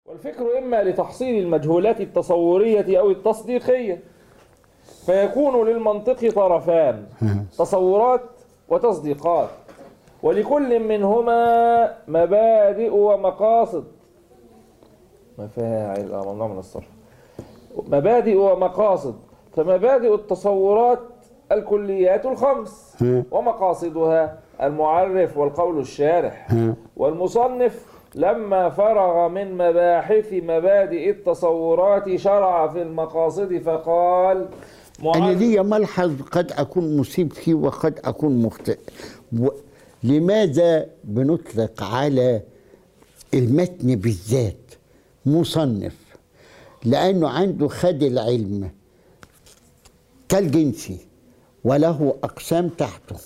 والفكر إما لتحصيل المجهولات التصورية أو التصديقية، فيكون للمنطق طرفان: تصورات وتصديقات، ولكل منهما مبادئ ومقاصد. مفاعل ممنوع من الصرف. مبادئ ومقاصد، فمبادئ التصورات الكليات الخمس، ومقاصدها المعرف والقول الشارح. والمصنف لما فرغ من مباحث مبادئ التصورات شرع في المقاصد فقال: أنا لي ملحظ قد أكون مصيب فيه وقد أكون مخطئ. لماذا بنطلق على المتن بالذات مصنف؟ لأنه عنده خد العلم كالجنسي وله أقسام تحته،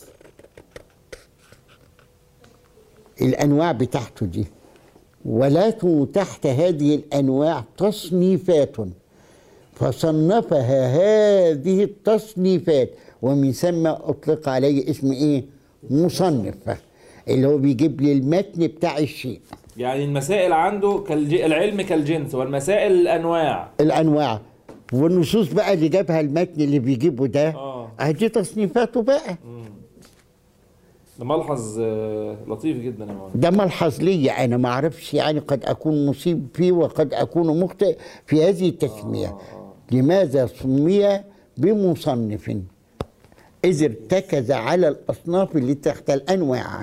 الأنواع بتاعته دي، وله تحت هذه الأنواع تصنيفات، فصنفها هذه التصنيفات، ومن ثم أطلق عليه اسم إيه؟ مصنف، اللي هو بيجيب لي المتن بتاع الشيء. يعني المسائل عنده العلم كالجنس، والمسائل الأنواع. والنصوص بقى اللي جابها المتن اللي بيجيبه ده دي تصنيفاته بقى. ده ملحظ لطيف جدا يا مولانا. ده ملحظ ليا انا، ما اعرفش، يعني قد اكون مصيب فيه وقد اكون مخطئ في هذه التسميه. لماذا سمي بمصنف؟ اذ ارتكز على الاصناف اللي تحت الانواع.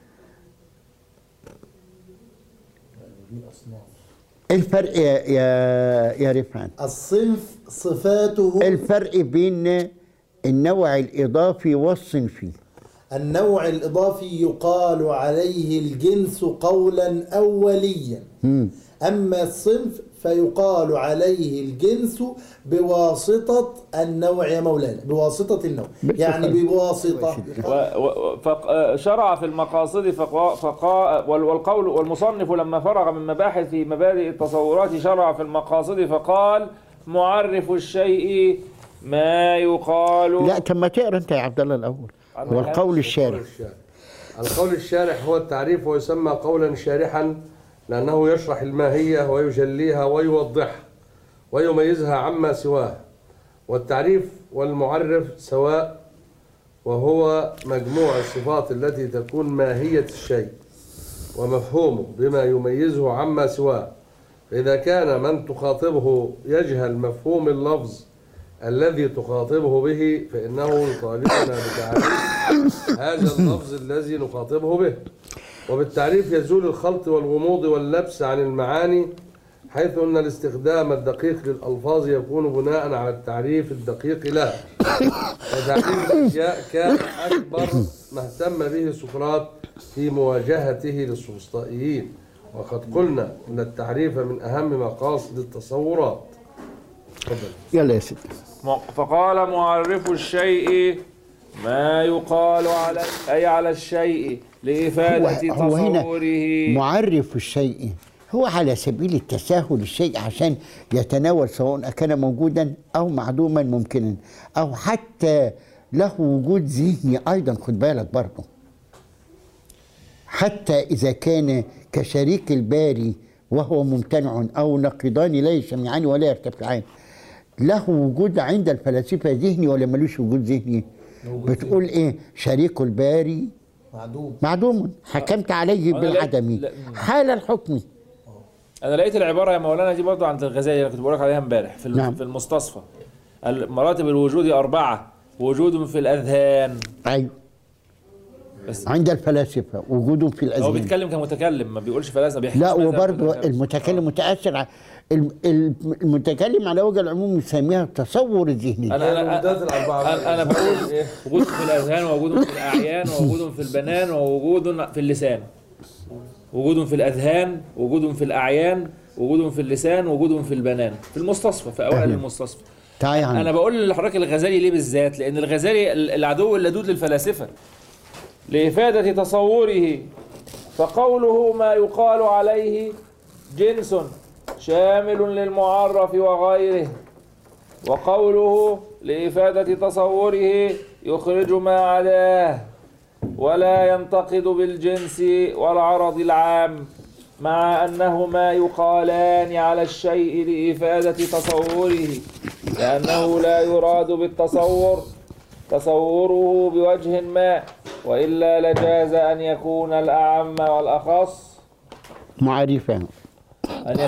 الفرق يا رفعت؟ الصنف صفاته. الفرق بين النوع الإضافي والصنفي. النوع الإضافي يقال عليه الجنس قولا أوليا، أما الصنف فيقال عليه الجنس بواسطة النوع يا مولانا، بواسطة النوع، يعني بواسطة. شرع في المقاصد والقول والمصنف لما فرغ من مباحث مبادئ التصورات شرع في المقاصد فقال: معرف الشيء ما يقال. لا، طب ما تقرا انت يا عبد الله الاول. والقول الشارح. القول الشارح هو التعريف، ويسمى قولا شارحا لأنه يشرح الماهية ويجليها ويوضحها ويميزها عما سواه. والتعريف والمعرف سواء، وهو مجموع الصفات التي تكون ماهية الشيء ومفهومه بما يميزه عما سواه. فإذا كان من تخاطبه يجهل مفهوم اللفظ الذي تخاطبه به فإنه يطالبنا بتعريف هذا اللفظ الذي نخاطبه به. وبالتعريف يزول الخلط والغموض واللبس عن المعاني، حيث أن الاستخدام الدقيق للألفاظ يكون بناء على التعريف الدقيق لها. وتعريف الأشياء كان أكبر ما اهتم به سقراط في مواجهته للسفسطائيين، وقد قلنا أن التعريف من أهم مقاصد التصورات. يلا يا سيدي. فقال: معرف الشيء ما يقال عليه، أي على الشيء لإفادة تصوره. معرف الشيء هو على سبيل التساهل الشيء عشان يتناول، سواء كان موجودا أو معدوما ممكنا، أو حتى له وجود ذهني أيضا. خد بالك برضه، حتى إذا كان كشريك الباري وهو ممتنع، أو نقيضان لا يجتمعان ولا يرتفعان، له وجود عند الفلاسفة ذهني ولا ملوش وجود ذهني؟ بتقول إيه؟ شريك الباري معدوم، حكمت عليه بالعدم حال الحكم. أنا لقيت العبارة يا مولانا دي برضه عند الغزالي اللي كنت بقولك عليها امبارح في في المستصفى. مراتب الوجود 4: وجود في الأذهان. أيوه، عند الفلاسفة وجود في الأذهان. هو بيتكلم كمتكلم، ما بيقولش فلاسفة. لا، وبرضه المتكلم متأثر. المتكلم على وجه العموم يسميها التصور الذهني. أنا بقول وجود في الأذهان، ووجود في الأعيان، ووجود في البنان، ووجود في اللسان. وجود في الأذهان، وجود في الأعيان، وجود في اللسان، وجود في البنان، في المستصفى، في أوائل المستصفى. أنا بقول لحضرتك الغزالي ليه بالذات؟ لأن الغزالي العدو اللدود للفلاسفة لإفادة تصوره، فقوله ما يقال عليه جنس شامل للمعرف وغيره، وقوله لإفادة تصوره يخرج ما عداه ولا ينتقد بالجنس والعرض العام. مع أنهما يقالان على الشيء لإفادة تصوره، لأنه لا يراد بالتصور تصوره بوجه ما، وإلا لجاز أن يكون الأعم والأخص معرفة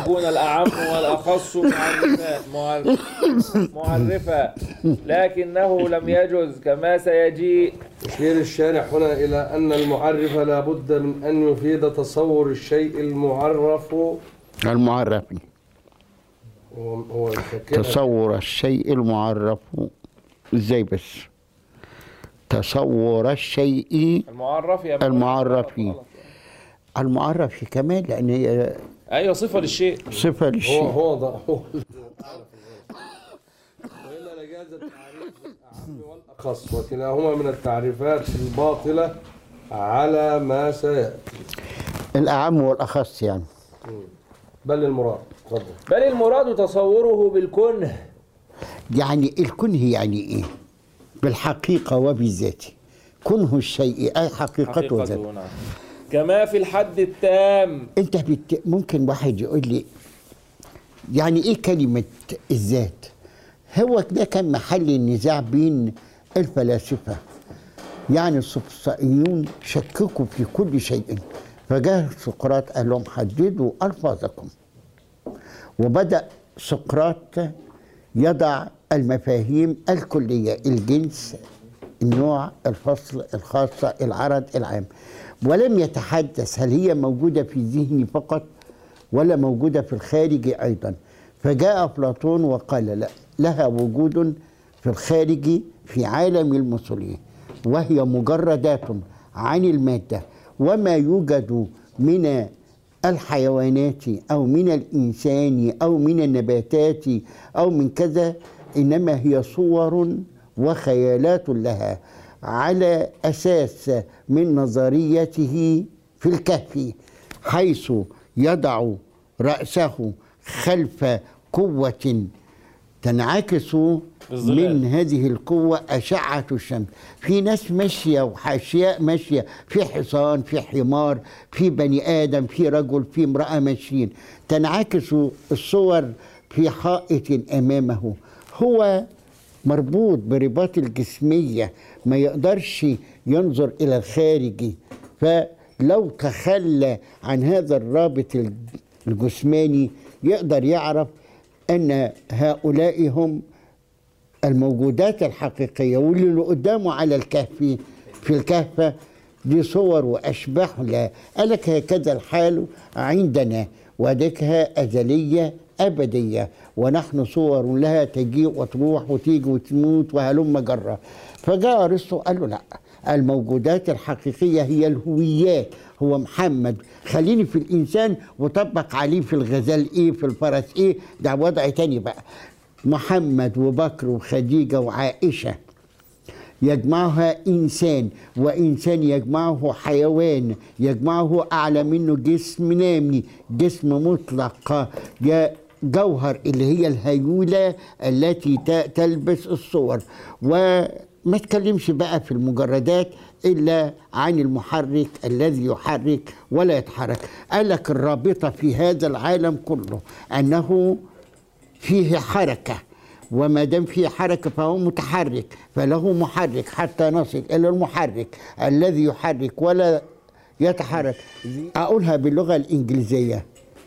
معرفا، لكنه لم يجز كما سيجيء. يشير الشارح هنا إلى أن المعرف لا بد من أن يفيد تصور الشيء المعرف. هو تصور الشيء المعرف ازاي بس؟ تصور الشيء المعرف كمان، لأن هي أيوة صفة للشيء. هو وإلا لجاز التعريف بالأعم والأخص، وكلاهما من التعريفات الباطلة على ما سيأتي. الأعم والأخص يعني. بل المراد تصوره بالكنه. يعني الكنه يعني إيه؟ بالحقيقة وبالذات. كنه الشيء أي حقيقته وذاته. كما في الحد التام. أنت ممكن واحد يقول لي يعني إيه كلمة الذات؟ هو ده كان محل النزاع بين الفلاسفة. يعني السفسطائيون شككوا في كل شيء، فجاء سقراط قال لهم حددوا ألفاظكم، وبدأ سقراط يضع المفاهيم الكلية: الجنس، النوع، الفصل، الخاصة، العرض، العام، ولم يتحدث هل هي موجودة في الذهن فقط ولا موجودة في الخارج أيضا. فجاء أفلاطون وقال لا، لها وجود في الخارج في عالم المثلية، وهي مجردات عن المادة، وما يوجد من الحيوانات أو من الإنسان أو من النباتات أو من كذا إنما هي صور وخيالات لها، على أساس من نظريته في الكهف، حيث يضع رأسه خلف قوة تنعكس من هذه القوة أشعة الشمس. في ناس ماشية وحاشياء ماشية، في حصان، في حمار، في بني آدم، في رجل، في امرأة ماشيين، تنعكس الصور في حائط أمامه. هو مربوط برباط الجسمية، ما يقدرش ينظر إلى الخارج، فلو تخلى عن هذا الرابط الجسماني يقدر يعرف أن هؤلاء هم الموجودات الحقيقية، واللي قدامه على الكهف في الكهف دي صور وأشباح لها. قالك هكذا الحال عندنا، وذكها أزلية أبدية، ونحن صور لها تجيء وتروح وتيجي وتموت وهلم جرة. فجاء أرسطو قال له لا، الموجودات الحقيقية هي الهويات. هو محمد، خليني في الإنسان وطبق عليه في الغزال إيه، في الفرس إيه، ده وضع تاني بقى. محمد وبكر وخديجة وعائشة يجمعها إنسان، وإنسان يجمعه حيوان، يجمعه أعلى منه جسم نامي، جسم مطلق، جوهر اللي هي الهيولة التي تلبس الصور. وما تكلمش بقى في المجردات إلا عن المحرك الذي يحرك ولا يتحرك. قال لك الرابطة في هذا العالم كله أنه فيه حركة، وما دام فيه حركة فهو متحرك، فله محرك حتى نصل إلى المحرك الذي يحرك ولا يتحرك. أقولها باللغة الإنجليزية: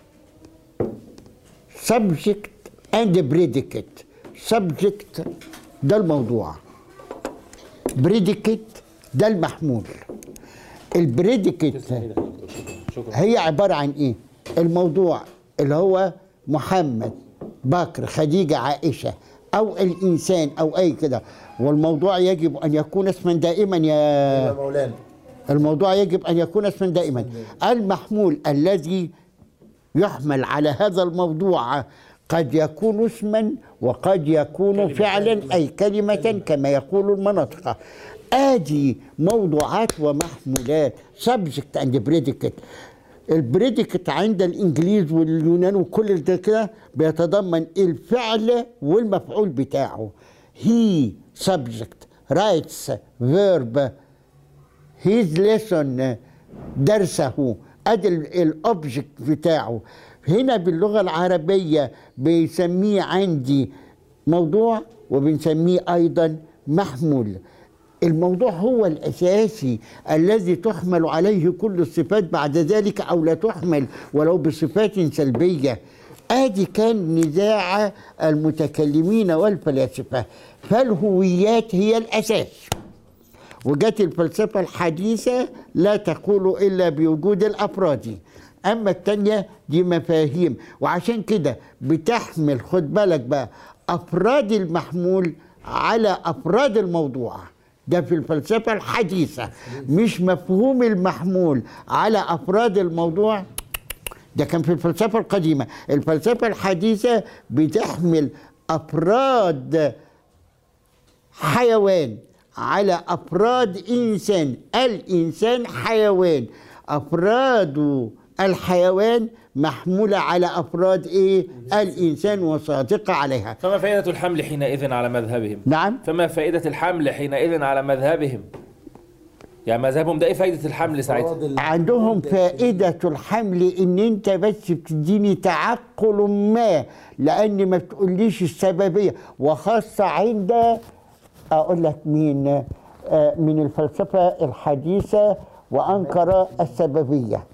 subject and predicate. subject ده الموضوع، predicate ده المحمول. البريديكيت هي عبارة عن إيه؟ الموضوع اللي هو محمد، بكر، خديجة، عائشة، أو الإنسان أو أي كده. والموضوع يجب أن يكون اسما دائما يا مولانا. الموضوع يجب أن يكون اسما دائما. المحمول الذي يحمل على هذا الموضوع قد يكون اسما وقد يكون فعلا أي كلمة كما يقول المناطق. آدي موضوعات ومحمولات، subject and predicate. البريديكت عند الإنجليز واليونان وكل ده كده بيتضمن الفعل والمفعول بتاعه. he subject writes verb his lesson، درسه ادي الاوبجكت بتاعه. هنا باللغه العربيه بيسميه عندي موضوع وبنسميه ايضا محمول. الموضوع هو الاساسي الذي تحمل عليه كل الصفات بعد ذلك او لا تحمل ولو بصفات سلبيه. ادي كان نزاع المتكلمين والفلاسفه، فالهويات هي الاساس. وجت الفلسفه الحديثه لا تقول الا بوجود الافراد، اما التانية دي مفاهيم، وعشان كده بتحمل، خد بالك بقى، افراد المحمول على افراد الموضوع. ده في الفلسفه الحديثه، مش مفهوم المحمول على افراد الموضوع. ده كان في الفلسفه القديمه. الفلسفه الحديثه بتحمل افراد حيوان على افراد انسان. الانسان حيوان، افراد الحيوان محمولة على أفراد إيه؟ الإنسان وصادقة عليها. فما فائدة الحمل حينئذ على مذهبهم؟ نعم؟ فما فائدة الحمل حينئذ على مذهبهم؟ يعني مذهبهم ده إيه فائدة الحمل ساعتها؟ عندهم فائدة الحمل إن أنت بس بتديني تعقل ما، لأن ما بتقوليش السببية، وخاصة عند أقول لك مين من الفلسفة الحديثة وأنكر السببية.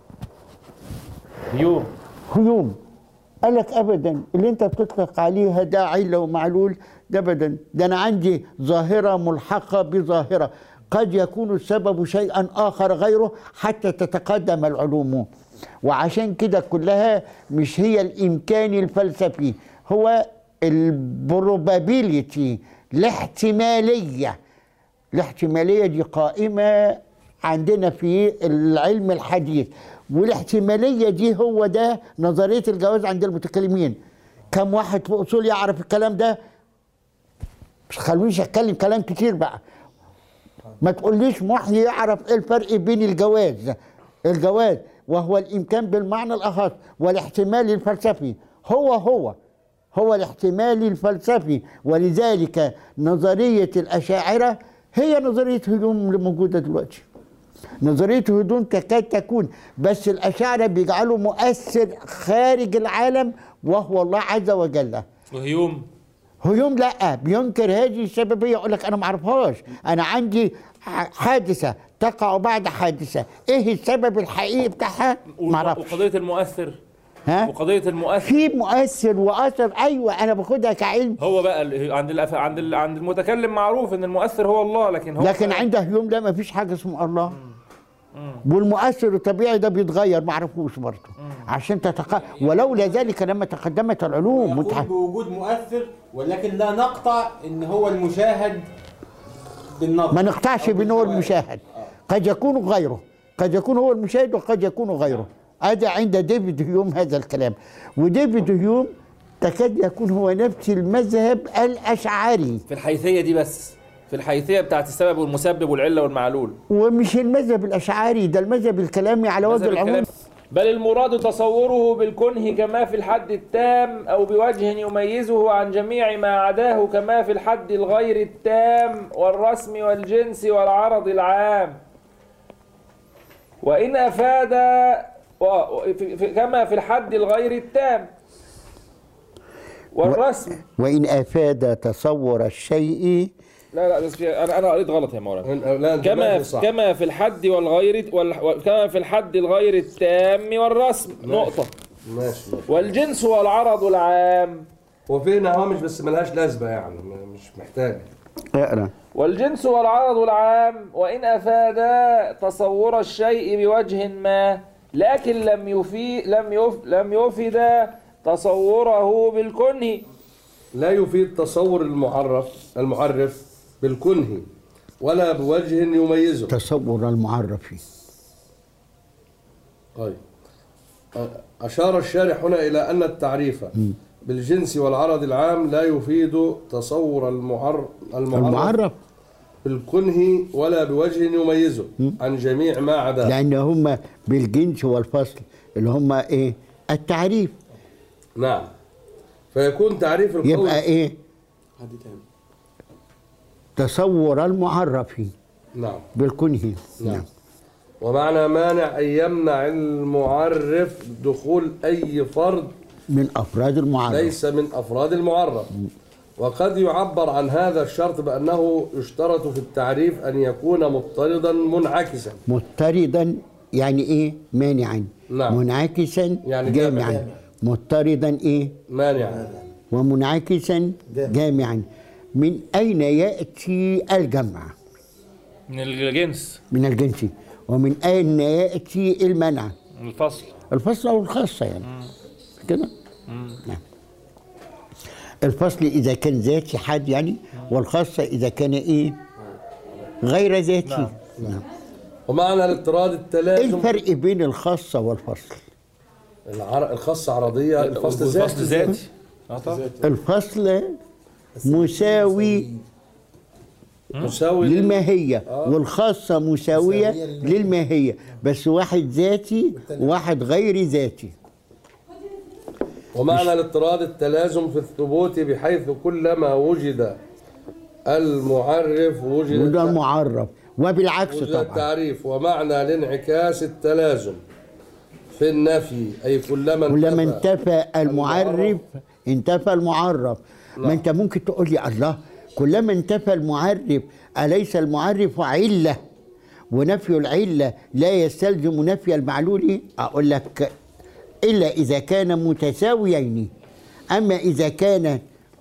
هيوم قال لك ابدا اللي انت بتطلق عليها ده عله ومعلول، ده ابدا، ده انا عندي ظاهره ملحقه بظاهره، قد يكون السبب شيئا اخر غيره حتى تتقدم العلوم. وعشان كده كلها مش هي الامكان الفلسفي، هو البروبابيليتي، الاحتماليه. الاحتماليه دي قائمه عندنا في العلم الحديث، والاحتماليه دي هو ده نظريه الجواز عند المتكلمين. كم واحد في اصول يعرف الكلام ده؟ مش خلونيش اتكلم كلام كتير بقى. ما تقوليش محيي يعرف ايه الفرق بين الجواز وهو الامكان بالمعنى الاخص والاحتمال الفلسفي، هو الاحتمال الفلسفي. ولذلك نظريه الاشاعره هي نظريه هيوم اللي موجوده دلوقتي. نظرية هيوم تكاد تكون، بس الأشاعرة بيجعلوا مؤثر خارج العالم وهو الله عز وجل. وهيوم لا، بينكر هذه السببية، يقول لك أنا ما أعرفهاش، أنا عندي حادثة تقع بعد حادثة، إيه السبب الحقيقي بتاعها؟ ما أعرفش. وقضية المؤثر، وقضية المؤثر في مؤثر وأثر، أيوه أنا باخدها كعلم. هو بقى عند المتكلم معروف إن المؤثر هو الله، لكن عند هيوم لا، ما فيش حاجة اسمه الله. والمؤثر الطبيعي ده بيتغير، ما عرفوش برضه عشان ولولا ذلك لما تقدمت العلوم. نقول بوجود مؤثر، ولكن لا نقطع ان هو المشاهد بالنظر، ما نقطعش بان هو المشاهد. قد يكون غيره، قد يكون هو المشاهد وقد يكون غيره. هذا عند ديفيد هيوم هذا الكلام. وديفيد هيوم تكاد يكون هو نفس المذهب الاشعري في الحيثيه دي، بس في الحيثيه بتاعت السبب والمسبب والعله والمعلول. ومش المذهب الاشعري ده، المذهب الكلامي على وجه العموم. بل المراد تصوره بالكنه كما في الحد التام، او بوجه يميزه عن جميع ما عداه كما في الحد الغير التام والرسم والجنس والعرض العام. وإن أفاد كما في الحد الغير التام والرسم. وإن أفاد تصور الشيء. لا أنا قريت غلط يا مولانا. كما في الحد كما في الحد الغير التام والرسم. نقطة. ماشي. والجنس والعرض العام. وفي هوامش بس ملهاش لازمة، يعني مش محتاج. اقرا. والجنس والعرض العام. وإن أفاد تصور الشيء بوجه ما، لكن لم يفد تصوره بالكنه. لا يفيد تصور المعرف بالكنه ولا بوجه يميزه. تصور المعرف. طيب، أشار الشارح هنا إلى أن التعريف بالجنس والعرض العام لا يفيد تصور المعرف بالكنه ولا بوجه يميزه عن جميع ما عداه، لأن هم بالجنس والفصل اللي هم إيه؟ التعريف. نعم. فيكون تعريف القول يبقى إيه؟ تصور المعرف. نعم. بالكنه. نعم. ومعنى مانع أن يمنع المعرف دخول أي فرد من أفراد المعرف. ليس من أفراد المعرف. وقد يعبر عن هذا الشرط بأنه يشترط في التعريف أن يكون مضطردا منعكسا. مضطردا يعني إيه؟ مانعا. نعم. منعكسا يعني جامعا. جامع. مضطردا إيه؟ مانعا. ومنعكسا جامعا. من أين يأتي الجمع؟ من الجنس. من الجنس. ومن أين يأتي المنع؟ من الفصل. الفصل أو الخاصة يعني. كده؟ نعم. الفصل إذا كان ذاتي حد يعني، والخاصة إذا كان إيه؟ غير ذاتي. نعم. ومعنى الاضطراد إيه التلازم. الفرق بين الخاصة والفصل؟ الخاصة عرضية، الفصل والفصل ذاتي. ذاتي. طبعا. الفصل مساوي للماهية، والخاصة مساوية للماهية، بس واحد ذاتي وواحد غير ذاتي. ومعنى الاضطراد التلازم في الثبوت، بحيث كلما وجد المعرف وجد وده المعرف، وبالعكس وجد طبعا. التعريف. ومعنى الانعكاس التلازم في النفي، أي كلما انتفى المعرف انتفى المعرف. ما انت ممكن تقول لي الله، كلما انتفى المعرف أليس المعرف علة ونفي العلة لا يستلزم نفي المعلول؟ أقول لك إلا إذا كان متساويين. أما إذا كان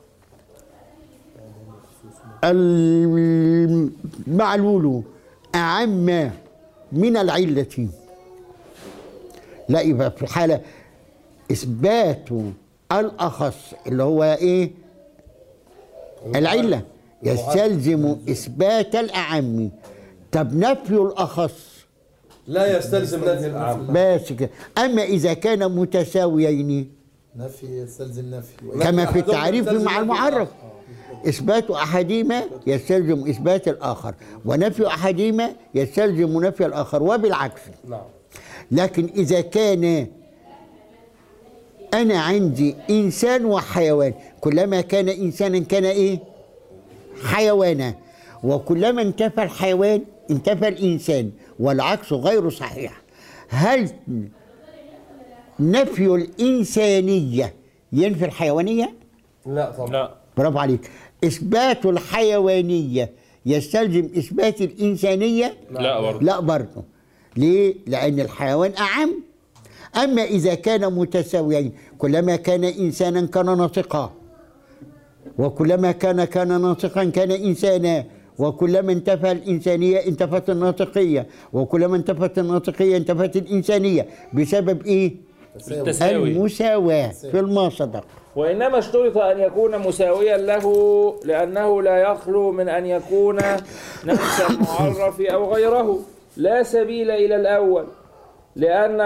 المعلول أعم من العلة، لا، يبقى في الحالة إثبات الأخص اللي هو إيه؟ العلة يستلزم إثبات الأعم. طب نفي الأخص لا يستلزم نفي الأعم. بس كده. أما إذا كان متساويين نفي يستلزم نفي. كما في التعريف مع المعرف، إثبات أحدهما يستلزم إثبات الآخر، ونفي أحدهما يستلزم نفي الآخر، وبالعكس. نعم. لكن إذا كان أنا عندي إنسان وحيوان، كلما كان إنسانا كان إيه؟ حيوانا. وكلما انتفى الحيوان انتفى الإنسان، والعكس غير صحيح. هل نفي الإنسانية ينفي الحيوانية؟ لا طبعا. لا. برافو عليك. إثبات الحيوانية يستلزم إثبات الإنسانية؟ لا برضه. لا برضه. ليه؟ لأن الحيوان أعم. أما إذا كان متساويين، كلما كان إنسانا كان ناطقا، وكلما كان ناطقا كان إنسانا، وكلما انتفى الإنسانية انتفت الناطقية، وكلما انتفت الناطقية انتفت الإنسانية. بسبب إيه؟ التساوي. المساواة في المصدر. وإنما اشترط أن يكون مساويا له، لأنه لا يخلو من أن يكون نفس المعرف أو غيره، لا سبيل إلى الأول، لأن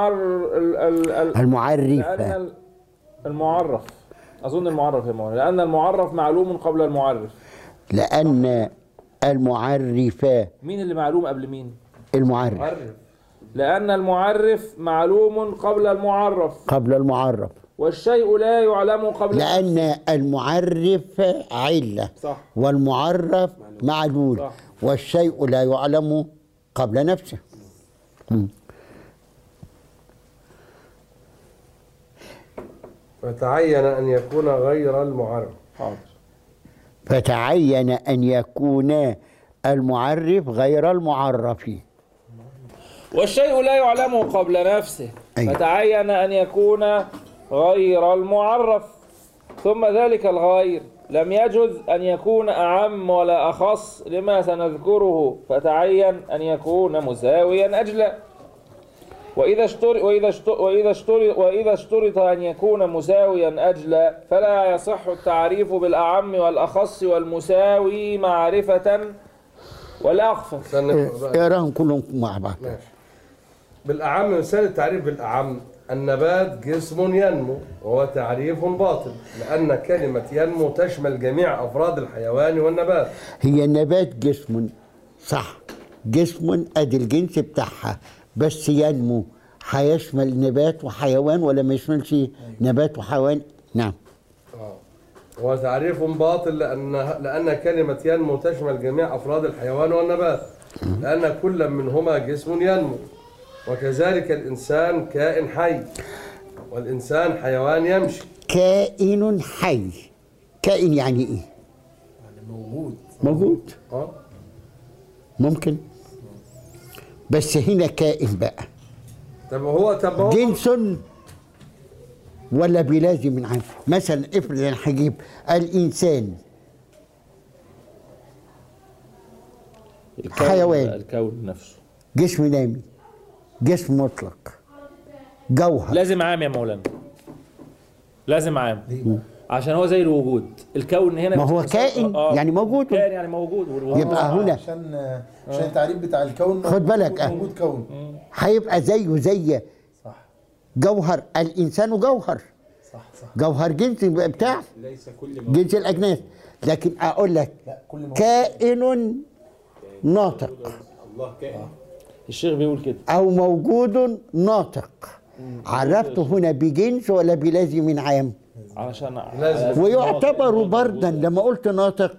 المعرف أظن المعرف يا مولانا، لأن المعرف معلوم قبل المعرف. لأن المعرف. مين اللي معلوم قبل مين؟ المعرف. لأن المعرف معلوم قبل المعرف. قبل المعرف. والشيء لا يعلم قبل لأن المعرف علة. صح. والمعرف معلول. صح. والشيء لا يعلم قبل نفسه. فتعين أن يكون غير المعرف. حاضر. فتعين أن يكون المعرف غير المعرف. والشيء لا يعلم قبل نفسه. أيوة. فتعين أن يكون غير المعرف، ثم ذلك الغير لم يجز أن يكون أعم ولا أخص لما سنذكره، فتعين أن يكون مساويا أجلا. وإذا اشترط أن يكون مساويا أجلا، فلا يصح التعريف بالأعم والأخص والمساوي معرفة والأخفى. اقراهم كلهم مع بعض. ماشي. بالأعم، مثال التعريف بالأعم: النبات جسم ينمو، وهو تعريف باطل، لأن كلمة ينمو تشمل جميع أفراد الحيوان والنبات. هي النبات جسم، صح، جسم ادي الجنس بتاعها، بس ينمو هيشمل نبات وحيوان ولا ما يشملش نبات وحيوان؟ نعم. هو تعريف باطل لأن كلمة ينمو تشمل جميع أفراد الحيوان والنبات. لأن كل منهما جسم ينمو، وكذلك الإنسان كائن حي، والإنسان حيوان يمشي. كائن حي. كائن يعني ايه؟ موجود. ممكن. بس هنا كائن بقى طب هو جنس ولا بلازم من عام؟ مثلا افرض انا هجيب الانسان حيوان، الكون نفسه جسم نامي، جسم مطلق، جوهر. لازم عام يا مولانا، لازم عام عشان هو زي الوجود. الكون هنا ما هو كائن يعني موجود. كائن يعني موجود. يبقى هنا عشان التعريف بتاع الكون خد بالك موجود كون. هيبقى زيه زي صح جوهر. الانسان جوهر. صح جوهر جنس بتاع ليس كل جنس الاجناس. لكن اقول لك لا كل كائن ناطق الله كائن. الشيخ بيقول كده. او موجود ناطق. عرفته هنا بجنس ولا بلازم عام؟ علشان ويعتبر بردا لما قلت ناطق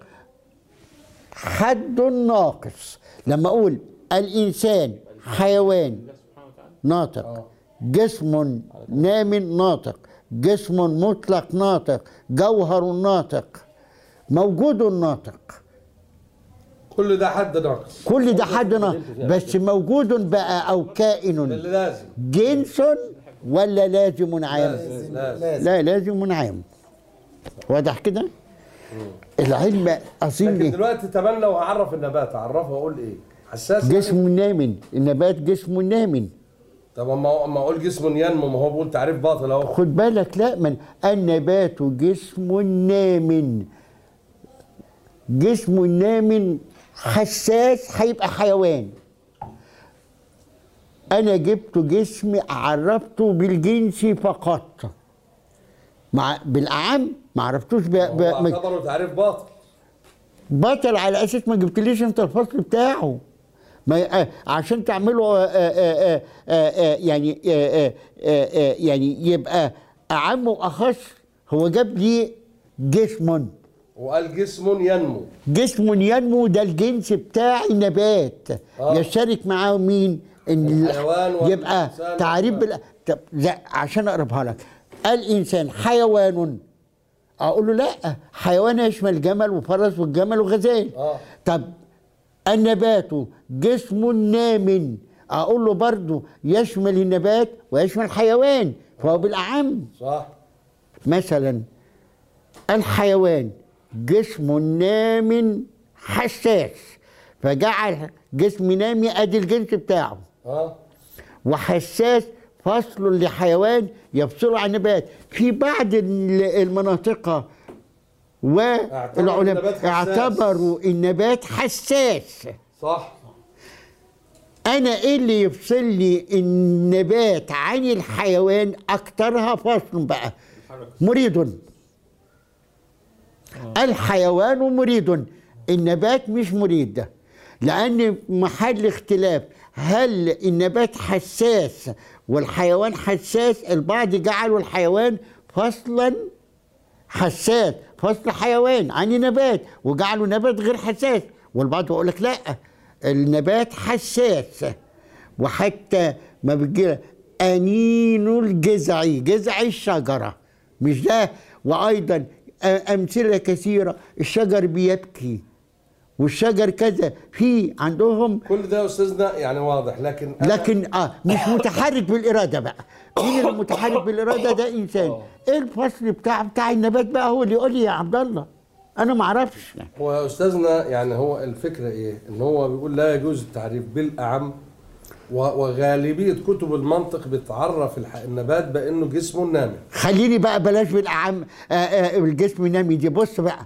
حد ناقص. لما اقول الانسان حيوان ناطق، جسم نام ناطق، جسم مطلق ناطق، جوهر ناطق، موجود ناطق، كل ده حد ناقص. كل ده حد ناقص. بس موجود بقى او كائن لازم جنس ولا لازم عام؟ لا لازم عام. واضح كده؟ العلم اصيل. لكن دلوقتي تمام لو هعرف النبات اعرفه اقول ايه؟ حساس جسم نام. النبات جسم نام. طب اما اقول جسم ينمو، ما هو بيقول تعريف باطل اهو. خد بالك، لا، من النبات جسم نام. جسم نام حساس هيبقى حيوان. انا جبت جسم عرفته بالجنس فقط، بالاعم ما عرفتوش اعتبره تعريف باطل. بطل على اساس ما جبتليش انت الفصل بتاعه. ما عشان تعمله يعني يبقى اعم واخص. هو جاب لي جسم وقال جسم ينمو. جسم ينمو ده الجنس بتاع النبات. يشترك معاه مين؟ الحيوان. يبقى تعريف طب لا، عشان اقربها لك، الانسان حيوان. اقول له لا، حيوان يشمل جمل وفرس والجمل وغزال. طب النبات جسم نام، اقول له برضه يشمل النبات ويشمل الحيوان، فهو بالاعم. صح. مثلا الحيوان جسم نام حساس، فجعل جسم نامي ادي الجنس بتاعه. وحساس فصل لحيوان يفصل عن النبات. في بعض المناطق والعلماء اعتبروا النبات حساس. صح. انا ايه اللي يفصل لي النبات عن الحيوان؟ اكترها فصل بقى مريض. الحيوان مريض، النبات مش مريض. ده لان محل اختلاف، هل النبات حساس والحيوان حساس؟ البعض جعلوا الحيوان فصلا حساس، فصل حيوان عن النبات، وجعلوا نبات غير حساس. والبعض يقول لك لا، النبات حساس. وحتى ما بتجي انين الجذع، جذع الشجره مش ده. وايضا امثله كثيره، الشجر بيبكي والشجر كذا. في عندهم كل ده يا استاذنا يعني واضح، لكن مش متحرك بالاراده بقى. مين المتحرك بالاراده؟ ده انسان. ايه الفصل بتاع النبات بقى؟ هو اللي يقول لي يا عبد الله، انا ما اعرفش. هو يا استاذنا يعني هو الفكره ايه؟ ان هو بيقول لا يجوز التعريف بالاعم، وغالبيه كتب المنطق بتعرف النبات بانه جسم نامي. خليني بقى بلاش بالاعم. الجسم النامي دي، بص بقى،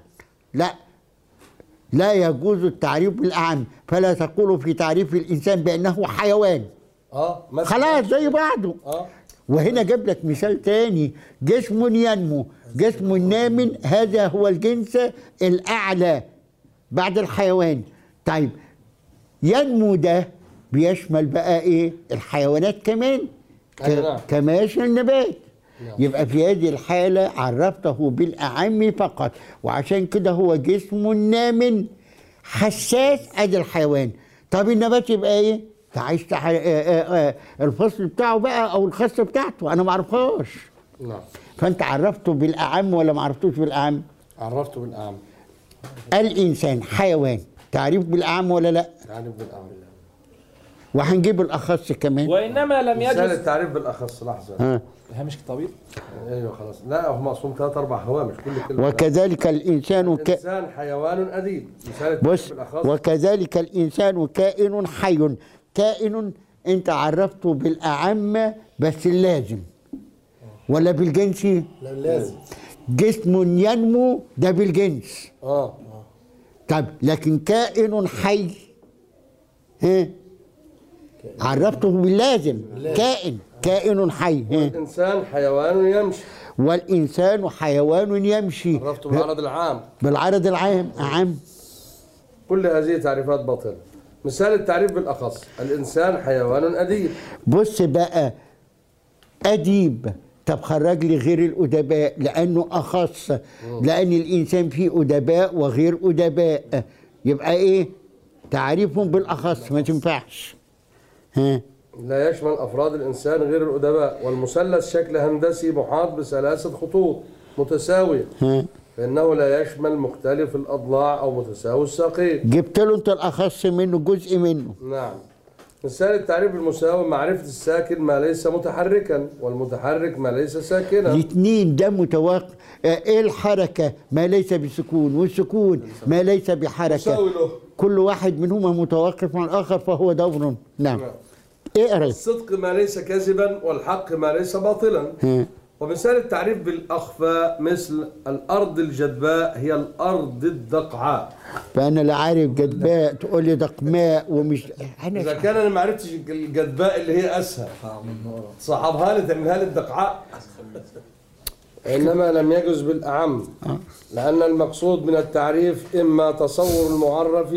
لا يجوز التعريف بالاعم. فلا تقولوا في تعريف الانسان بانه حيوان. خلاص زي بعضه. وهنا جاب لك مثال تاني، جسم ينمو، جسم نام، هذا هو الجنس الاعلى بعد الحيوان. طيب ينمو ده بيشمل بقى ايه؟ الحيوانات كمان، كما يشمل النبات. يبقى في هذه الحالة عرفته بالأعم فقط. وعشان كده هو جسم نام حساس ادي الحيوان. طب النبات يبقى ايه؟ عايز الفصل بتاعه بقى او الخاصه بتاعته انا ما اعرفهاش. نعم. فانت عرفته بالاعم ولا ما عرفتوش بالاعم؟ عرفته بالأعم. الانسان حيوان، تعريف بالاعم ولا لا؟ تعريف بالأعم. وهنجيب الاخص كمان. وإنما لم مثال يجوز التعريف بالأخص. لحظة. ها. هامش الطبيب. ايوه خلاص. لا هو مقسوم 3 4 هوامش كل كلمة. وكذلك الانسان الإنسان حيوان أديب. مثال التعريف بص، بالأخص. وكذلك الانسان كائن حي. كائن انت عرفته بالاعم بس اللازم ولا بالجنس؟ لا لازم. جسم ينمو ده بالجنس. اه طب لكن كائن حي ها عرفته باللازم. كائن حي ها. الإنسان حيوان يمشي. والانسان حيوان يمشي عرفته بالعرض العام. بالعرض العام. عام. كل هذه تعريفات باطلة. مثال التعريف بالأخص. الإنسان حيوان أديب. بص بقى، أديب، طب خرج لي غير الأدباء لأنه أخص، لأن الإنسان فيه أدباء وغير أدباء، يبقى إيه؟ تعريفهم بالأخص ما تنفعش. ها. لا يشمل أفراد الإنسان غير الأدباء. والمثلث شكل هندسي محاط بثلاثة خطوط متساوية، ها. فإنه لا يشمل مختلف الأضلاع أو متساوي الساقين. جبت له أنت الأخص منه، جزء منه. نعم. مثال التعريف بالمساوي. معرفة الساكن ما ليس متحركا، والمتحرك ما ليس ساكنا. الاثنين ده متوقع. إيه الحركة؟ ما ليس بسكون، والسكون ما ليس بحركة. مساوي له. كل واحد منهما متوقف عن الآخر فهو دور. نعم. اقرا. الصدق ما ليس كذبا، والحق ما ليس باطلا. ومثال التعريف بالأخفى. مثل الأرض الجدباء هي الأرض الدقعاء. فأنا لا عارف جدباء تقول لي دقماء ومش إذا كان أنا ما عرفتش الجدباء اللي هي أسهل صعبها لي تعملها لي الدقعاء. إنما لم يجز بالأعم، لأن المقصود من التعريف إما تصور المعرف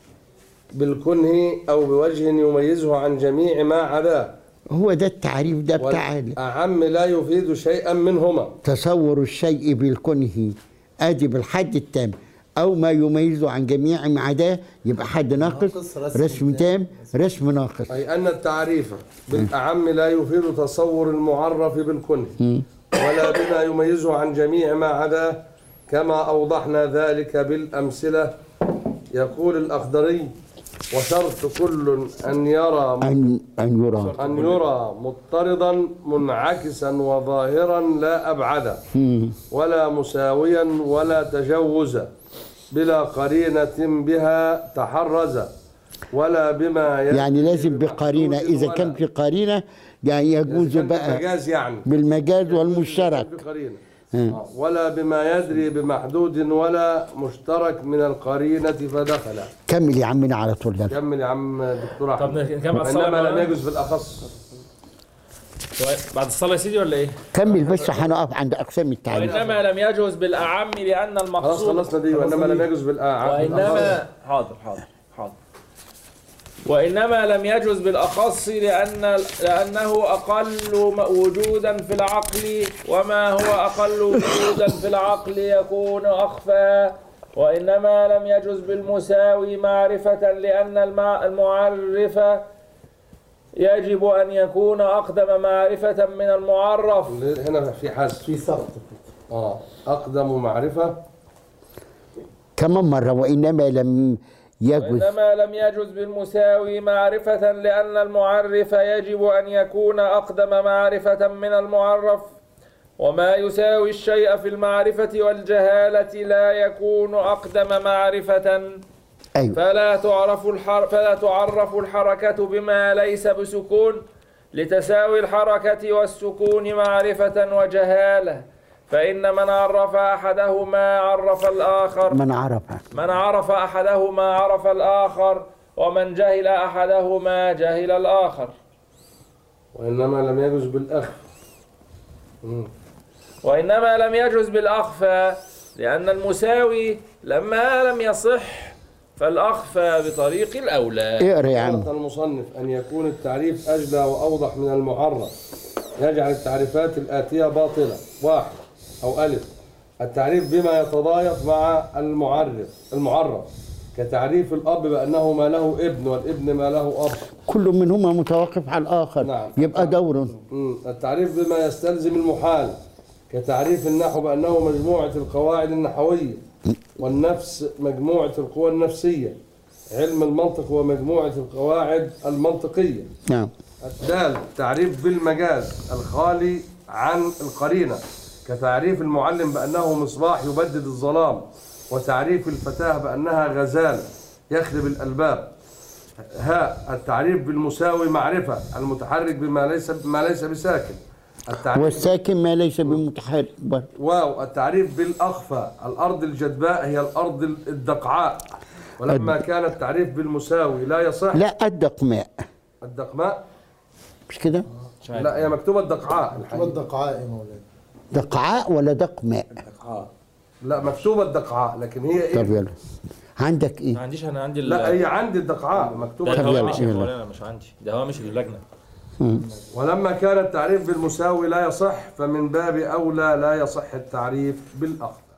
بالكنه أو بوجه يميزه عن جميع ما عداه. هو ده التعريف ده بتاع والأعم لا يفيد شيئا منهما. تصور الشيء بالكنه ادي بالحد التام او ما يميزه عن جميع ما عداه، يبقى حد ناقص، رسم تام، رسم ناقص. أي أن التعريف بالأعم لا يفيد تصور المعرف بالكنه ولا بما يميزه عن جميع ما عداه، كما أوضحنا ذلك بالأمثلة. يقول الأخضري: وشرط كل أن يرى أن يرى مضطردا منعكسا وظاهرا لا أبعدا، ولا مساويا ولا تجوزا، بلا قرينة بها تحرزا، ولا بما يعني لازم بقرينة. إذا كان في قرينة يعني يجوز بقى بالمجاز، يعني بالمجاز والمشترك. ولا بما يدري بمحدود ولا مشترك من القرينة فدخل. كمل يا عمنا على طول. كمل يا عم دكتور طب أحمد. نكمل الصلاة. إنما لم يجوز بالأخص. بعد الصلاة يا سيدي ولا إيه؟ كمل بس، هنقف عند أقسام التعريف. وإنما لم يجوز بالأعم لأن خلاص المقصود. خلصنا دي. وإنما لم يجوز بالأعم. وإنما حاضر. وإنما لم يجوز بالأخص لأنه أقل وجودا في العقل، وما هو أقل وجودا في العقل يكون أخفى. وإنما لم يجوز بالمساوي معرفة لأن المعرف يجب أن يكون أقدم معرفة من المعرف. هنا في حذف، في سقط. أقدم معرفة كمان مرة. وإنما لم يجوز بالمساوي معرفة لأن المعرف يجب أن يكون أقدم معرفة من المعرف، وما يساوي الشيء في المعرفة والجهالة لا يكون أقدم معرفة. أيوة. فلا تعرف الحركة بما ليس بسكون لتساوي الحركة والسكون معرفة وجهالة، فإن من عرف أحدهما عرف الآخر. من عرف أحدهما عرف الآخر، ومن جهل أحدهما جهل الآخر. وإنما لم يجوز بالأخف. وإنما لم يجوز بالأخفى لأن المساوي لما لم يصح فالأخفى بطريق الأولى. اقرأ يا عم. شرط المصنف أن يكون التعريف أجلى وأوضح من المعرف، يجعل التعريفات الآتية باطلة. 1 أو ألف: التعريف بما يتضايق مع المعرف كتعريف الأب بأنه ما له ابن والابن ما له أب. كل منهما متوقف على الآخر. نعم. يبقى دور. التعريف بما يستلزم المحال كتعريف النحو بأنه مجموعة القواعد النحوية، والنفس مجموعة القوى النفسية، علم المنطق هو مجموعة القواعد المنطقية. نعم. الدال تعريف بالمجاز الخالي عن القرينة كتعريف المعلم بأنه مصباح يبدد الظلام، وتعريف الفتاة بأنها غزال يخرب الألباب. هاء التعريف بالمساوي معرفة المتحرك بما ليس بساكن. والساكن ما ليس بمتحرك. واو التعريف بالأخفى الأرض الجدباء هي الأرض الدقعاء. ولما كان التعريف بالمساوي لا يصح. لا الدقماء. الدقماء مش كده؟ لا هي مكتوبة الدقعاء. مكتوبة الدقعاء يا مولانا. دقعاء ولا دقماء؟ لا مكتوبة الدقعاء لكن هي ايه؟ طب يلا عندك ايه؟ ما عنديش، انا عندي لا هي عندي الدقعاء مكتوبة. ده طب هوامش يلا. يا مولانا، مش عندي، ده هوامش اللجنه. ولما كان التعريف بالمساوي لا يصح فمن باب أولى لا يصح التعريف بالأخفى.